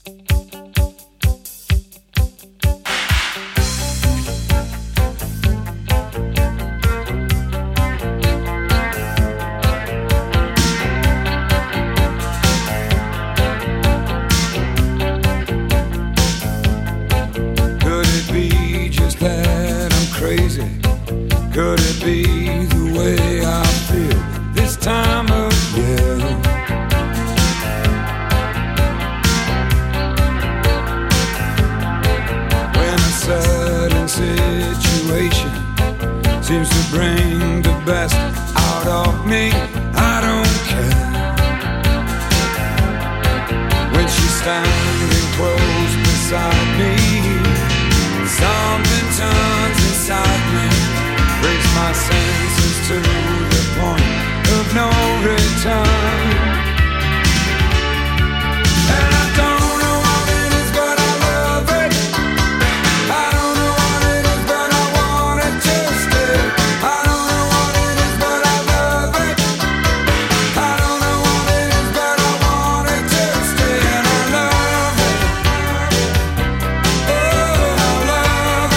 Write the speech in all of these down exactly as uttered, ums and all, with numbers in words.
Could it be the way I feel this time of year? When a certain situation seems to bring the best out of me, I don't care. When she's standing close beside me, something turns inside me, brings my senses to the point of no return. And I don't know what it is, but I love it. I don't know what it is, but I want it to stay. I don't know what it is, but I love it. I don't know what it is, but I want it to stay. And I love it. Oh, I love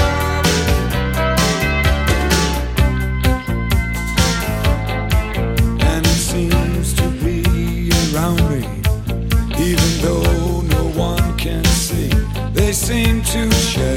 it. And it seems to be around me, even though no one can see. They seem to share